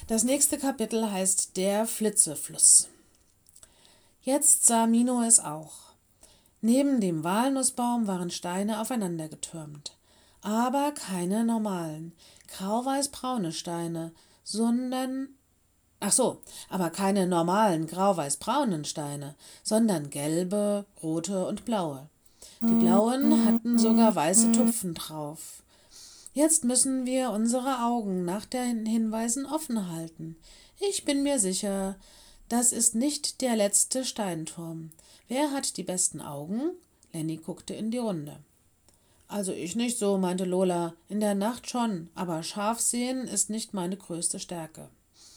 Das nächste Kapitel heißt Der Flitzefluss. Jetzt sah Mino es auch. Neben dem Walnussbaum waren Steine aufeinander getürmt. Aber keine normalen, grauweißbraune Steine, sondern aber keine normalen grauweißbraunen Steine, sondern gelbe, rote und blaue. Die blauen hatten sogar weiße Tupfen drauf. Jetzt müssen wir unsere Augen nach den Hinweisen offen halten. Ich bin mir sicher, das ist nicht der letzte Steinturm. Wer hat die besten Augen? Lenny guckte in die Runde. Also ich nicht so, meinte Lola. In der Nacht schon, aber scharf sehen ist nicht meine größte Stärke.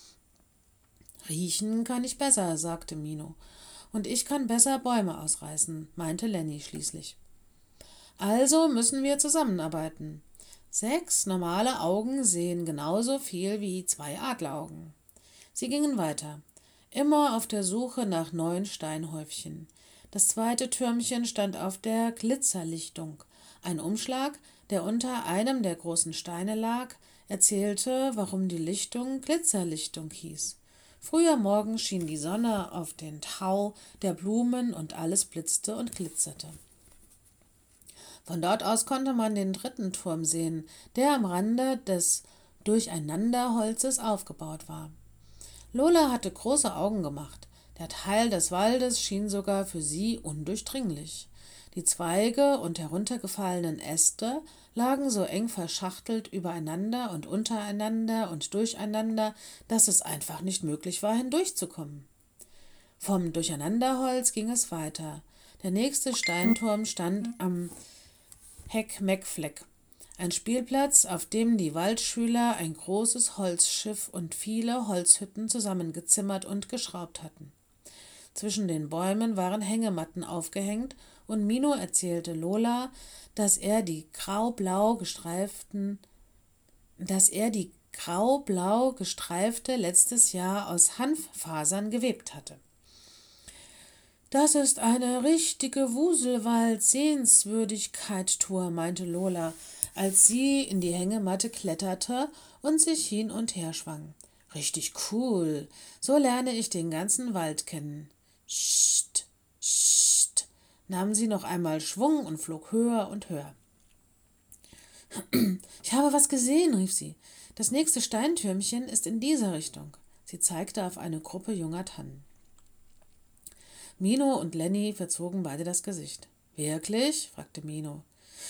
Riechen kann ich besser, sagte Mino. Und ich kann besser Bäume ausreißen, meinte Lenny schließlich. Also müssen wir zusammenarbeiten. 6 normale Augen sehen genauso viel wie 2 Adleraugen. Sie gingen weiter, immer auf der Suche nach neuen Steinhäufchen. Das zweite Türmchen stand auf der Glitzerlichtung. Ein Umschlag, der unter einem der großen Steine lag, erzählte, warum die Lichtung Glitzerlichtung hieß. Früh am Morgen schien die Sonne auf den Tau der Blumen und alles blitzte und glitzerte. Von dort aus konnte man den dritten Turm sehen, der am Rande des Durcheinanderholzes aufgebaut war. Lola hatte große Augen gemacht. Der Teil des Waldes schien sogar für sie undurchdringlich. Die Zweige und heruntergefallenen Äste lagen so eng verschachtelt übereinander und untereinander und durcheinander, dass es einfach nicht möglich war, hindurchzukommen. Vom Durcheinanderholz ging es weiter. Der nächste Steinturm stand am Heck-Meck-Fleck, ein Spielplatz, auf dem die Waldschüler ein großes Holzschiff und viele Holzhütten zusammengezimmert und geschraubt hatten. Zwischen den Bäumen waren Hängematten aufgehängt und Mino erzählte Lola, dass er die grau-blau gestreifte letztes Jahr aus Hanffasern gewebt hatte. Das ist eine richtige Wuselwald-Sehenswürdigkeit-Tour, meinte Lola, als sie in die Hängematte kletterte und sich hin und her schwang. Richtig cool. So lerne ich den ganzen Wald kennen. Scht, scht, nahm sie noch einmal Schwung und flog höher und höher. Ich habe was gesehen, rief sie. Das nächste Steintürmchen ist in dieser Richtung. Sie zeigte auf eine Gruppe junger Tannen. Mino und Lenny verzogen beide das Gesicht. Wirklich? Fragte Mino.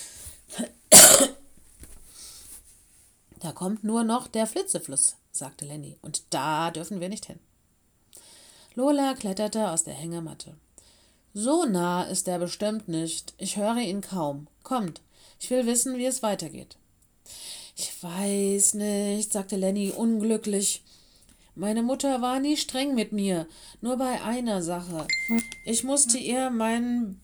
Da kommt nur noch der Flitzefluss, sagte Lenny, und da dürfen wir nicht hin. Lola kletterte aus der Hängematte. So nah ist er bestimmt nicht. Ich höre ihn kaum. Kommt, ich will wissen, wie es weitergeht. Ich weiß nicht, sagte Lenny unglücklich. Meine Mutter war nie streng mit mir, nur bei einer Sache. Ich musste ihr mein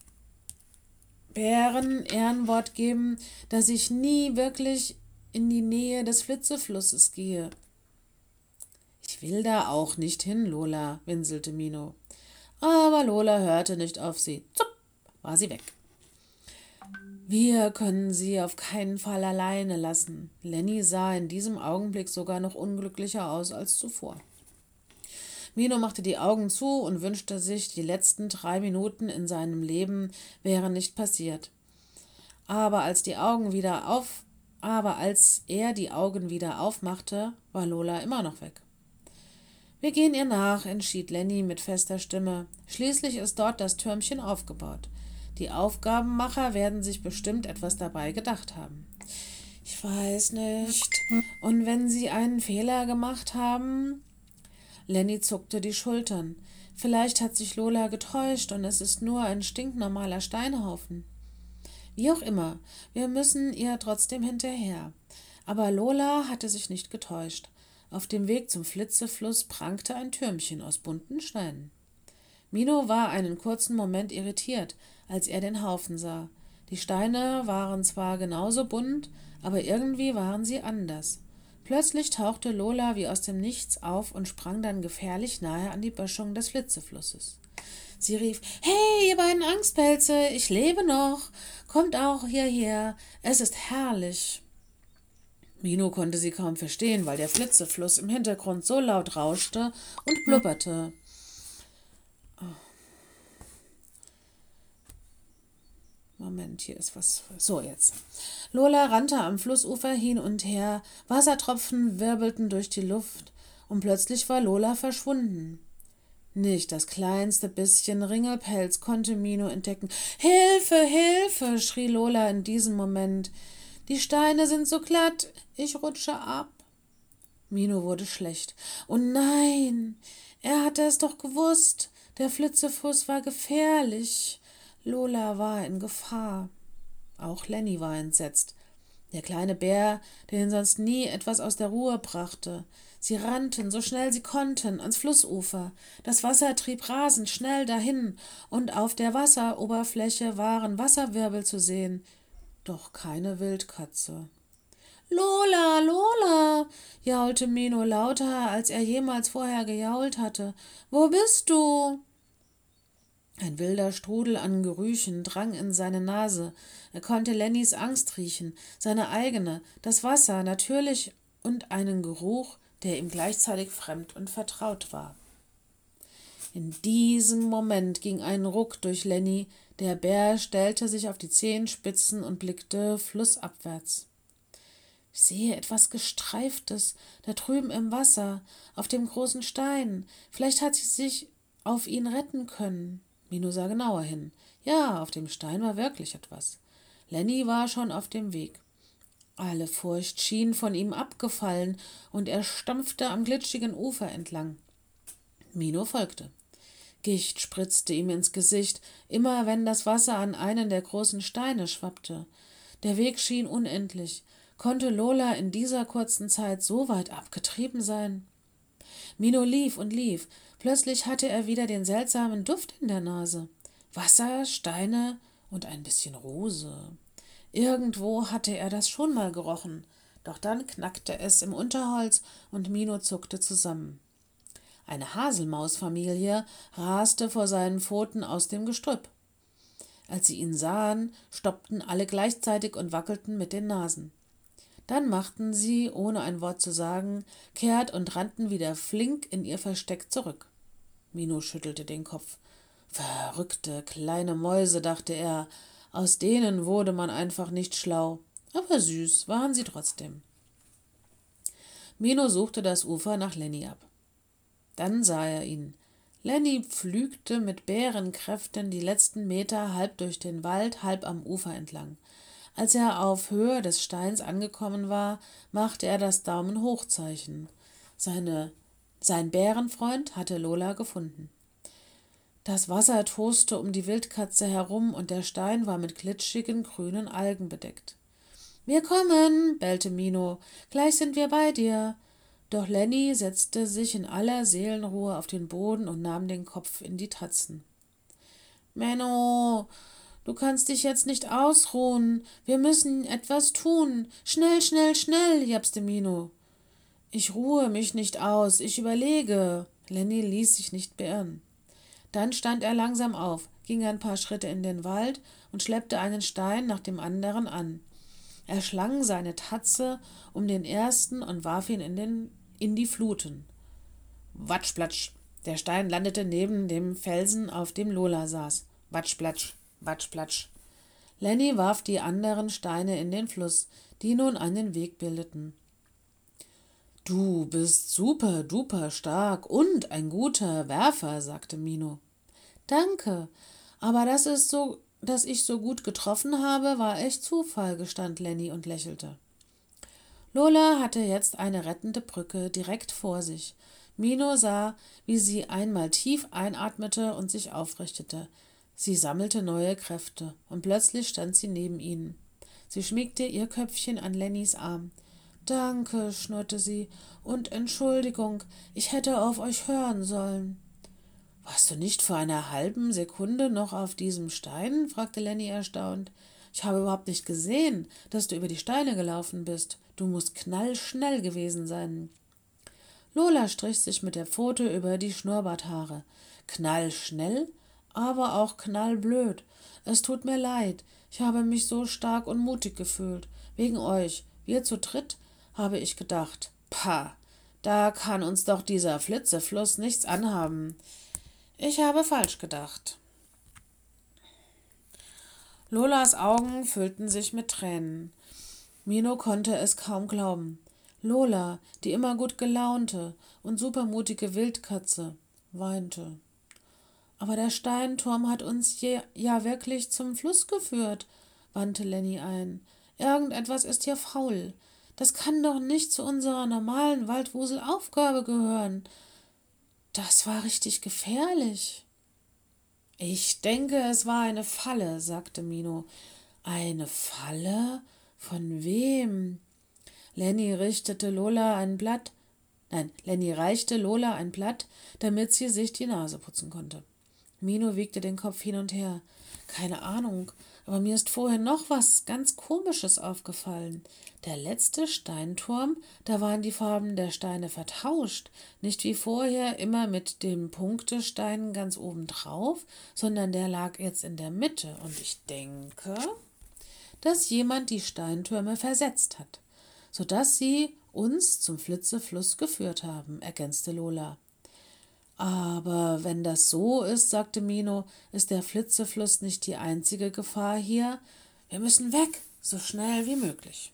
Bären-Ehrenwort geben, dass ich nie wirklich in die Nähe des Flitzeflusses gehe. Ich will da auch nicht hin, Lola, winselte Mino. Aber Lola hörte nicht auf sie. Zupp, war sie weg. Wir können sie auf keinen Fall alleine lassen. Lenny sah in diesem Augenblick sogar noch unglücklicher aus als zuvor. Mino machte die Augen zu und wünschte sich, die letzten 3 Minuten in seinem Leben wären nicht passiert. Aber als er die Augen wieder aufmachte, war Lola immer noch weg. Wir gehen ihr nach, entschied Lenny mit fester Stimme. Schließlich ist dort das Türmchen aufgebaut. Die Aufgabenmacher werden sich bestimmt etwas dabei gedacht haben. Ich weiß nicht. Und wenn sie einen Fehler gemacht haben? Lenny zuckte die Schultern. Vielleicht hat sich Lola getäuscht und es ist nur ein stinknormaler Steinhaufen. Wie auch immer, wir müssen ihr trotzdem hinterher. Aber Lola hatte sich nicht getäuscht. Auf dem Weg zum Flitzefluss prangte ein Türmchen aus bunten Steinen. Mino war einen kurzen Moment irritiert, als er den Haufen sah. Die Steine waren zwar genauso bunt, aber irgendwie waren sie anders. Plötzlich tauchte Lola wie aus dem Nichts auf und sprang dann gefährlich nahe an die Böschung des Flitzeflusses. Sie rief, »Hey, ihr beiden Angstpelze, ich lebe noch! Kommt auch hierher, es ist herrlich!« Mino konnte sie kaum verstehen, weil der Flitzefluss im Hintergrund so laut rauschte und blubberte. Moment, hier ist was. So, jetzt. Lola rannte am Flussufer hin und her, Wassertropfen wirbelten durch die Luft, und plötzlich war Lola verschwunden. Nicht das kleinste bisschen Ringelpelz konnte Mino entdecken. »Hilfe, Hilfe«, schrie Lola in diesem Moment. »Die Steine sind so glatt, ich rutsche ab.« Mino wurde schlecht. »Oh nein, er hatte es doch gewusst. Der Flitzefuß war gefährlich.« Lola war in Gefahr. Auch Lenny war entsetzt. Der kleine Bär, der ihn sonst nie etwas aus der Ruhe brachte. Sie rannten, so schnell sie konnten, ans Flussufer. Das Wasser trieb rasend schnell dahin, und auf der Wasseroberfläche waren Wasserwirbel zu sehen, doch keine Wildkatze. »Lola, Lola«, jaulte Mino lauter, als er jemals vorher gejault hatte. »Wo bist du?« Ein wilder Strudel an Gerüchen drang in seine Nase. Er konnte Lennys Angst riechen, seine eigene, das Wasser natürlich und einen Geruch, der ihm gleichzeitig fremd und vertraut war. In diesem Moment ging ein Ruck durch Lenny. Der Bär stellte sich auf die Zehenspitzen und blickte flussabwärts. »Ich sehe etwas Gestreiftes, da drüben im Wasser, auf dem großen Stein. Vielleicht hat sie sich auf ihn retten können.« Mino sah genauer hin. Ja, auf dem Stein war wirklich etwas. Lenny war schon auf dem Weg. Alle Furcht schien von ihm abgefallen, und er stampfte am glitschigen Ufer entlang. Mino folgte. Gicht spritzte ihm ins Gesicht, immer wenn das Wasser an einen der großen Steine schwappte. Der Weg schien unendlich. Konnte Lola in dieser kurzen Zeit so weit abgetrieben sein? Mino lief und lief. Plötzlich hatte er wieder den seltsamen Duft in der Nase. Wasser, Steine und ein bisschen Rose. Irgendwo hatte er das schon mal gerochen. Doch dann knackte es im Unterholz und Mino zuckte zusammen. Eine Haselmausfamilie raste vor seinen Pfoten aus dem Gestrüpp. Als sie ihn sahen, stoppten alle gleichzeitig und wackelten mit den Nasen. Dann machten sie, ohne ein Wort zu sagen, kehrt und rannten wieder flink in ihr Versteck zurück. Mino schüttelte den Kopf. Verrückte kleine Mäuse, dachte er, aus denen wurde man einfach nicht schlau. Aber süß waren sie trotzdem. Mino suchte das Ufer nach Lenny ab. Dann sah er ihn. Lenny pflügte mit Bärenkräften die letzten Meter halb durch den Wald, halb am Ufer entlang. Als er auf Höhe des Steins angekommen war, machte er das Daumen-hoch-Zeichen. Sein Bärenfreund hatte Lola gefunden. Das Wasser toste um die Wildkatze herum, und der Stein war mit glitschigen grünen Algen bedeckt. »Wir kommen«, bellte Mino, »gleich sind wir bei dir.« Doch Lenny setzte sich in aller Seelenruhe auf den Boden und nahm den Kopf in die Tatzen. »Menno, du kannst dich jetzt nicht ausruhen. Wir müssen etwas tun. Schnell, schnell, schnell«, japste Mino. »Ich ruhe mich nicht aus, ich überlege.« Lenny ließ sich nicht beirren. Dann stand er langsam auf, ging ein paar Schritte in den Wald und schleppte einen Stein nach dem anderen an. Er schlang seine Tatze um den ersten und warf ihn in die Fluten. Watschplatsch! Der Stein landete neben dem Felsen, auf dem Lola saß. Watschplatsch, watschplatsch. Lenny warf die anderen Steine in den Fluss, die nun einen Weg bildeten. »Du bist super duper stark und ein guter Werfer«, sagte Mino. »Danke, aber dass ich so gut getroffen habe, war echt Zufall«, gestand Lenny und lächelte. Lola hatte jetzt eine rettende Brücke direkt vor sich. Mino sah, wie sie einmal tief einatmete und sich aufrichtete. Sie sammelte neue Kräfte, und plötzlich stand sie neben ihnen. Sie schmiegte ihr Köpfchen an Lennys Arm. »Danke«, schnurrte sie, »und Entschuldigung, ich hätte auf euch hören sollen.« »Warst du nicht vor einer halben Sekunde noch auf diesem Stein?« fragte Lenny erstaunt. »Ich habe überhaupt nicht gesehen, dass du über die Steine gelaufen bist. Du musst knallschnell gewesen sein.« Lola strich sich mit der Pfote über die Schnurrbarthaare. »Knallschnell, aber auch knallblöd. Es tut mir leid. Ich habe mich so stark und mutig gefühlt. Wegen euch. Wir zu dritt habe ich gedacht. Pah, da kann uns doch dieser Flitzefluss nichts anhaben. Ich habe falsch gedacht. Lolas Augen füllten sich mit Tränen. Mino konnte es kaum glauben. Lola, die immer gut gelaunte und supermutige Wildkatze, weinte. Aber der Steinturm hat uns ja wirklich zum Fluss geführt, wandte Lenny ein. Irgendetwas ist hier faul. Das kann doch nicht zu unserer normalen Waldwuselaufgabe gehören. Das war richtig gefährlich. Ich denke, es war eine Falle, sagte Mino. Eine Falle? Von wem? Lenny reichte Lola ein Blatt, damit sie sich die Nase putzen konnte. Mino wiegte den Kopf hin und her. Keine Ahnung, aber mir ist vorhin noch was ganz Komisches aufgefallen. Der letzte Steinturm, da waren die Farben der Steine vertauscht, nicht wie vorher immer mit dem Punktestein ganz oben drauf, sondern der lag jetzt in der Mitte. Und ich denke, dass jemand die Steintürme versetzt hat, sodass sie uns zum Flitzefluss geführt haben, ergänzte Lola. Aber wenn das so ist, sagte Mino, ist der Flitzefluss nicht die einzige Gefahr hier. Wir müssen weg, so schnell wie möglich.